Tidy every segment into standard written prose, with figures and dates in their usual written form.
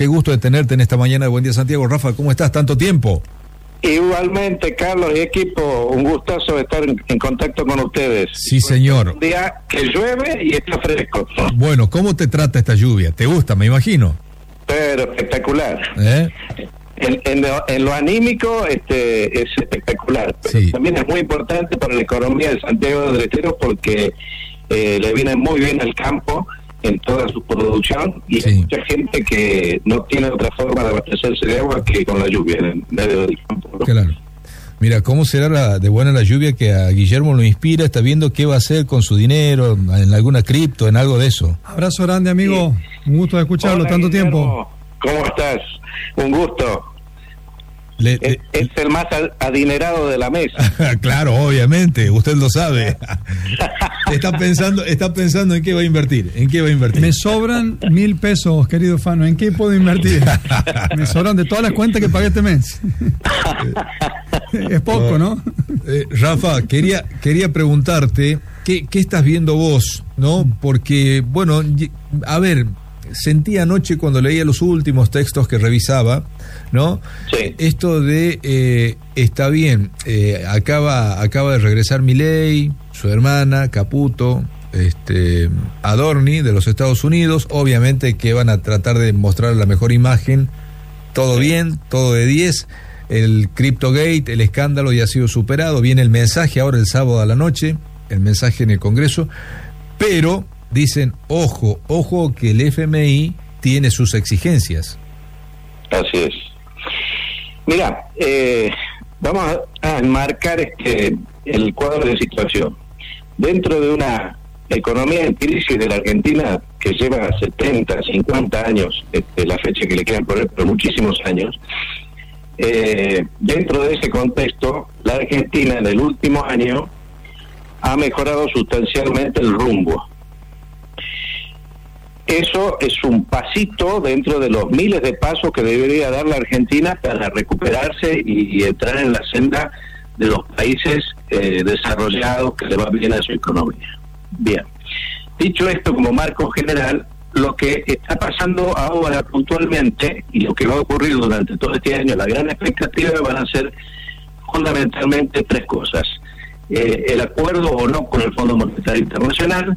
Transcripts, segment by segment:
Qué gusto de tenerte en esta mañana de Buen Día Santiago. Rafa, ¿cómo estás? ¿Tanto tiempo? Igualmente, Carlos y equipo, un gustazo estar en contacto con ustedes. Sí, señor. Un día que llueve y está fresco. Bueno, ¿cómo te trata esta lluvia? ¿Te gusta, me imagino? Pero espectacular. En lo anímico es espectacular. Pero sí, también es muy importante para la economía de Santiago del Estero porque le viene muy bien al campo en toda su producción y sí, hay mucha gente que no tiene otra forma de abastecerse de agua que con la lluvia en medio del campo, ¿no? Claro. Mira, ¿cómo será de buena la lluvia que a Guillermo lo inspira? Está viendo qué va a hacer con su dinero, en alguna cripto, en algo de eso. Abrazo grande, amigo. Sí. Un gusto de escucharlo. Hola, tanto Guillermo. Tiempo. ¿Cómo estás? Un gusto. Es el más adinerado de la mesa. Claro, obviamente, usted lo sabe. Está pensando en qué va a invertir. Me sobran 1.000 pesos, querido Fano. ¿En qué puedo invertir? Me sobran de todas las cuentas que pagué este mes. Es poco, ¿no? Rafa, quería preguntarte ¿qué estás viendo vos, ¿no? Porque, bueno, a ver, sentí anoche cuando leía los últimos textos que revisaba, ¿no? Sí. Esto de está bien, acaba de regresar Milei, su hermana Caputo, Adorni de los Estados Unidos, obviamente que van a tratar de mostrar la mejor imagen, todo bien, todo de 10. El CryptoGate, el escándalo ya ha sido superado, viene el mensaje ahora el sábado a la noche, el mensaje en el Congreso, pero dicen, ojo que el FMI tiene sus exigencias. Así es. Mira, vamos a enmarcar el cuadro de situación. Dentro de una economía en crisis de la Argentina que lleva 70, 50 años, la fecha que le quedan por muchísimos años, dentro de ese contexto, la Argentina en el último año ha mejorado sustancialmente el rumbo. Eso es un pasito dentro de los miles de pasos que debería dar la Argentina para recuperarse y entrar en la senda de los países desarrollados que le va bien a su economía. Bien, dicho esto como marco general, lo que está pasando ahora puntualmente y lo que va a ocurrir durante todo este año, la gran expectativa van a ser fundamentalmente tres cosas. El acuerdo o no con el Fondo Monetario Internacional,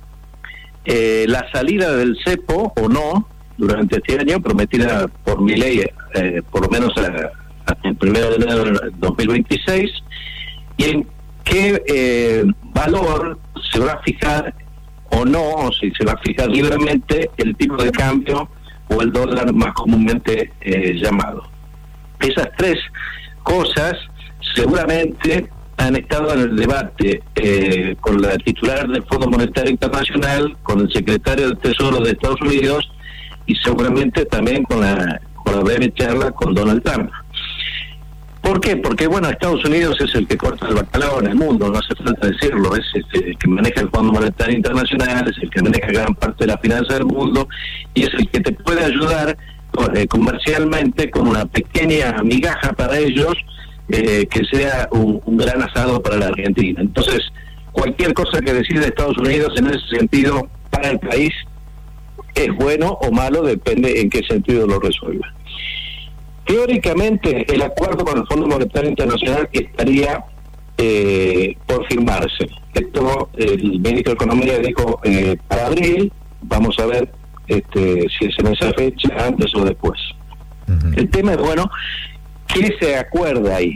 la salida del cepo o no durante este año, prometida por Milei por lo menos hasta el 1 de enero del 2026, y en qué valor se va a fijar o no, o si se va a fijar libremente el tipo de cambio o el dólar más comúnmente llamado. Esas tres cosas seguramente han estado en el debate con la titular del Fondo Monetario Internacional, con el secretario del Tesoro de Estados Unidos y seguramente también con la breve charla con Donald Trump. ¿Por qué? Porque, bueno, Estados Unidos es el que corta el bacalao en el mundo, no hace falta decirlo, es el que maneja el Fondo Monetario Internacional, es el que maneja gran parte de la finanza del mundo y es el que te puede ayudar comercialmente con una pequeña migaja para ellos, que sea un gran asado para la Argentina. Entonces, cualquier cosa que decida Estados Unidos en ese sentido para el país es bueno o malo, depende en qué sentido lo resuelva. Teóricamente, el acuerdo con el Fondo Monetario Internacional estaría por firmarse. Esto el ministro de Economía dijo para abril, vamos a ver si es en esa fecha, antes o después. Uh-huh. El tema es, bueno, ¿qué se acuerda ahí?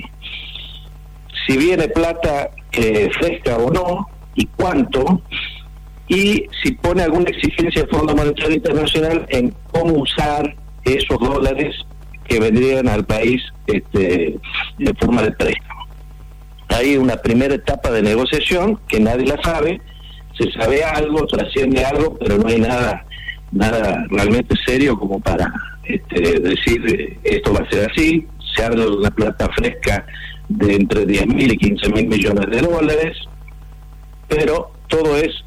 Si viene plata fresca o no, y cuánto, y si pone alguna exigencia del Fondo Monetario Internacional en cómo usar esos dólares que vendrían al país de forma de préstamo. Hay una primera etapa de negociación que nadie la sabe, se sabe algo, trasciende algo, pero no hay nada realmente serio como para decir esto va a ser así. Se habla de una plata fresca de entre 10.000 y 15.000 millones de dólares, pero todo es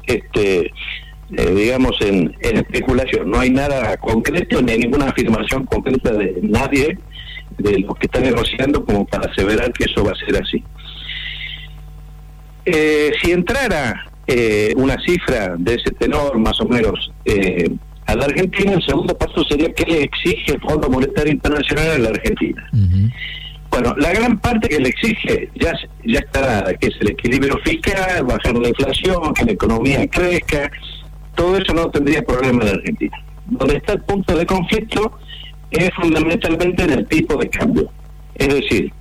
digamos en especulación, no hay nada concreto ni ninguna afirmación concreta de nadie de los que están negociando como para aseverar que eso va a ser así. Si entrara una cifra de ese tenor más o menos a la Argentina, el segundo paso sería qué le exige el Fondo Monetario Internacional a la Argentina. Bueno, la gran parte que le exige ya está dada, que es el equilibrio fiscal, bajar la inflación, que la economía crezca. Todo eso no tendría problema en la Argentina. Donde está el punto de conflicto es fundamentalmente en el tipo de cambio. Es decir,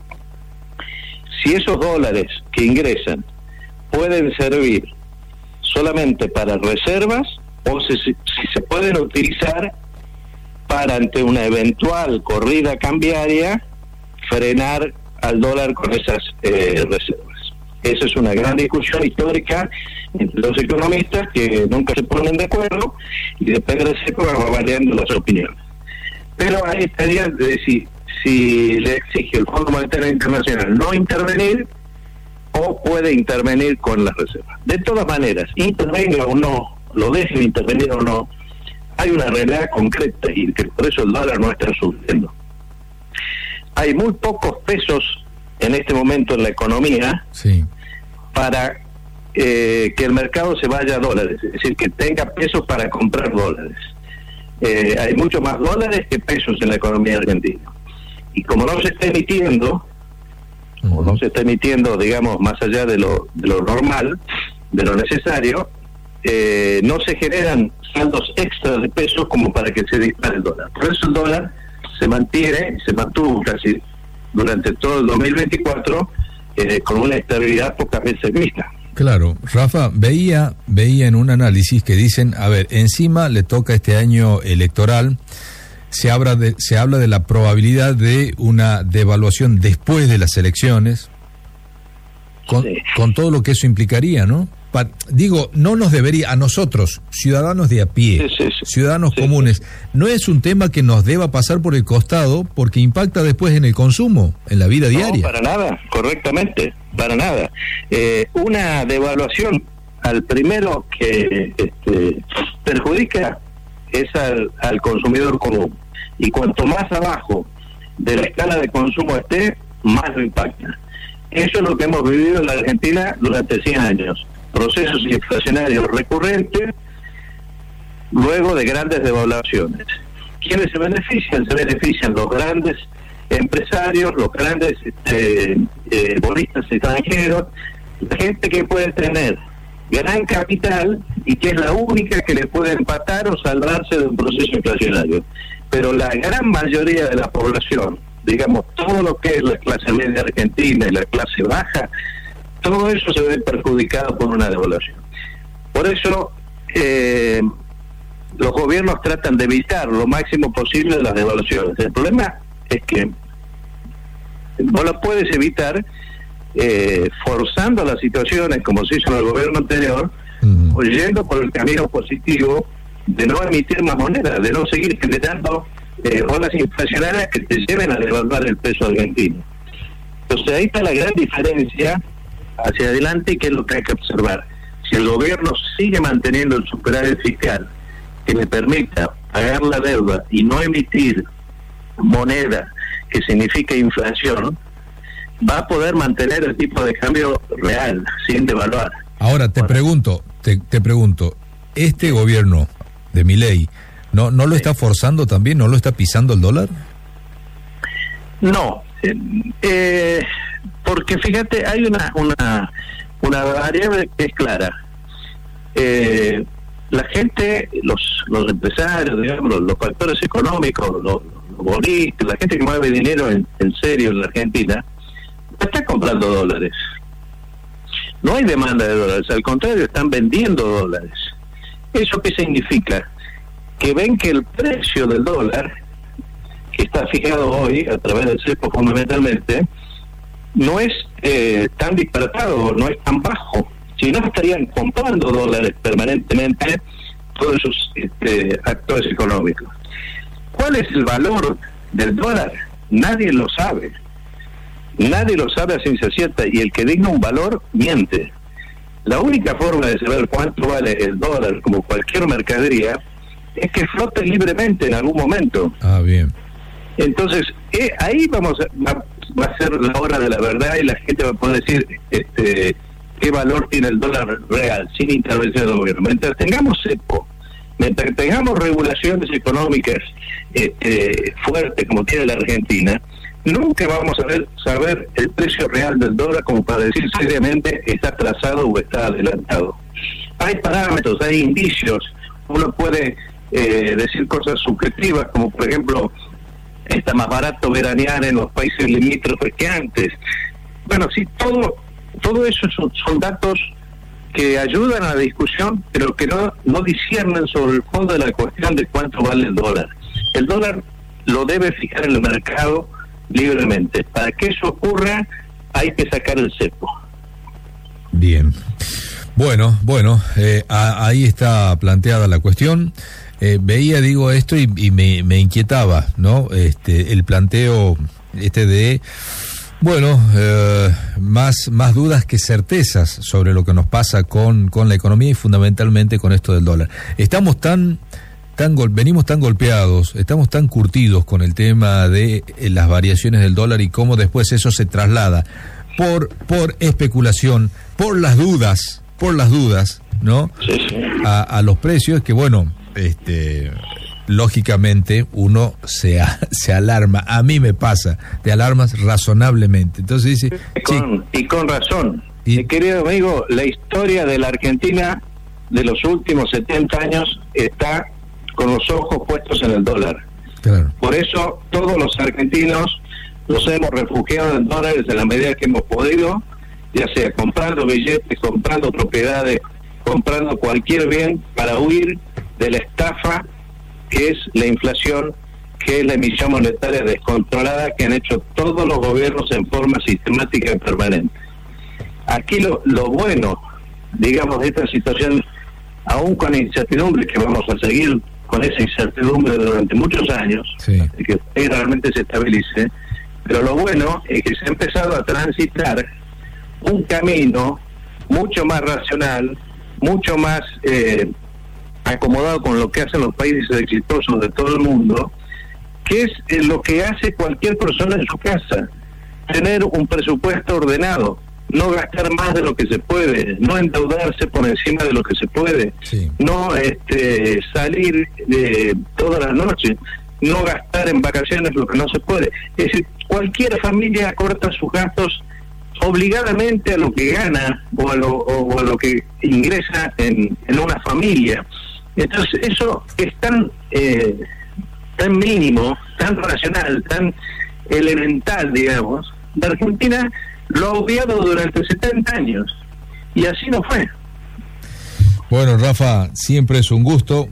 si esos dólares que ingresan pueden servir solamente para reservas o si se pueden utilizar para, ante una eventual corrida cambiaria, frenar al dólar con esas reservas. Esa es una gran discusión histórica entre los economistas que nunca se ponen de acuerdo y depende de eso va variando las opiniones. Pero ahí estaría de decir si le exige el Fondo Monetario Internacional no intervenir o puede intervenir con las reservas. De todas maneras, intervenga o no, lo dejen intervenir o no, hay una realidad concreta y que por eso el dólar no está subiendo. Hay muy pocos pesos en este momento en la economía para que el mercado se vaya a dólares, es decir, que tenga pesos para comprar dólares. Hay mucho más dólares que pesos en la economía argentina. Y como no se está emitiendo, o no se está emitiendo, digamos, más allá de lo normal, de lo necesario, no se generan saldos extras de pesos como para que se dispare el dólar. Por eso el dólar se mantuvo casi durante todo el 2024 con una estabilidad pocas veces vista. Claro, Rafa, veía en un análisis que dicen, a ver, encima le toca este año electoral, se habla de la probabilidad de una devaluación después de las elecciones, con todo lo que eso implicaría, ¿no? Digo, no nos debería, a nosotros, ciudadanos de a pie, ciudadanos comunes, no es un tema que nos deba pasar por el costado porque impacta después en el consumo, en la vida diaria. No, para nada, correctamente, para nada. Una devaluación al primero que perjudica es al consumidor común. Y cuanto más abajo de la escala de consumo esté, más lo impacta. Eso es lo que hemos vivido en la Argentina durante 100 años. Procesos inflacionarios recurrentes, luego de grandes devaluaciones. ¿Quiénes se benefician? Se benefician los grandes empresarios, los grandes bonistas extranjeros, la gente que puede tener gran capital y que es la única que le puede empatar o salvarse de un proceso inflacionario. Pero la gran mayoría de la población, digamos, todo lo que es la clase media argentina y la clase baja, todo eso se ve perjudicado por una devaluación. Por eso los gobiernos tratan de evitar lo máximo posible las devaluaciones. El problema es que no lo puedes evitar forzando las situaciones como se hizo en el gobierno anterior, o yendo por el camino positivo de no emitir más moneda, de no seguir generando olas inflacionarias que te lleven a devaluar el peso argentino. Entonces ahí está la gran diferencia hacia adelante, que es lo que hay que observar. Si el gobierno sigue manteniendo el superávit fiscal que le permita pagar la deuda y no emitir moneda que significa inflación, va a poder mantener el tipo de cambio real sin devaluar. Ahora te pregunto, ¿este gobierno de Milei no lo está forzando también, no lo está pisando el dólar? No, porque fíjate, hay una variable que es clara. La gente, los empresarios, digamos, los factores económicos, los bonistas, la gente que mueve dinero en serio en la Argentina, no está comprando dólares. No hay demanda de dólares, al contrario, están vendiendo dólares. ¿Eso qué significa? Que ven que el precio del dólar, que está fijado hoy a través del cepo fundamentalmente, no es tan disparatado, no es tan bajo. Si no, estarían comprando dólares permanentemente todos esos actores económicos. ¿Cuál es el valor del dólar? Nadie lo sabe. Nadie lo sabe a ciencia cierta, y el que diga un valor miente. La única forma de saber cuánto vale el dólar, como cualquier mercadería, es que flote libremente en algún momento. Ah, bien. Entonces, ahí va a ser la hora de la verdad, y la gente va a poder decir qué valor tiene el dólar real, sin intervención del gobierno. Mientras tengamos cepo mientras tengamos regulaciones económicas fuertes como tiene la Argentina, nunca vamos a saber el precio real del dólar como para decir seriamente está atrasado o está adelantado. Hay parámetros, hay indicios, uno puede decir cosas subjetivas, como por ejemplo, está más barato veranear en los países limítrofes que antes. Bueno, sí, todo eso son datos que ayudan a la discusión, pero que no disciernen sobre el fondo de la cuestión de cuánto vale el dólar. El dólar lo debe fijar el mercado libremente. Para que eso ocurra, hay que sacar el cepo. Bien. Bueno, ahí está planteada la cuestión. Veía, digo, esto y me inquietaba, ¿no? El planteo de, bueno, más dudas que certezas sobre lo que nos pasa con la economía y fundamentalmente con esto del dólar. Venimos tan golpeados, estamos tan curtidos con el tema de las variaciones del dólar y cómo después eso se traslada por especulación, por las dudas, ¿no? Sí. A los precios que, bueno, lógicamente uno se alarma. A mí me pasa, te alarmas razonablemente. Entonces dice... Y con razón. Mi querido amigo, la historia de la Argentina de los últimos 70 años está con los ojos puestos en el dólar. Claro. Por eso todos los argentinos nos hemos refugiado en dólares en la medida que hemos podido, ya sea comprando billetes, comprando propiedades, comprando cualquier bien para huir de la estafa que es la inflación, que es la emisión monetaria descontrolada que han hecho todos los gobiernos en forma sistemática y permanente. Aquí lo bueno, digamos, de esta situación, aún con incertidumbre, que vamos a seguir con esa incertidumbre durante muchos años, sí, que realmente se estabilice, pero lo bueno es que se ha empezado a transitar un camino mucho más racional, mucho más acomodado con lo que hacen los países exitosos de todo el mundo, que es lo que hace cualquier persona en su casa: tener un presupuesto ordenado, no gastar más de lo que se puede, no endeudarse por encima de lo que se puede, sí, no salir todas las noches, no gastar en vacaciones lo que no se puede. Es decir, cualquier familia corta sus gastos obligadamente a lo que gana o a lo que ingresa en una familia. Entonces eso es tan mínimo, tan racional, tan elemental, digamos. La Argentina lo ha obviado durante 70 años y así no fue. Bueno, Rafa, siempre es un gusto.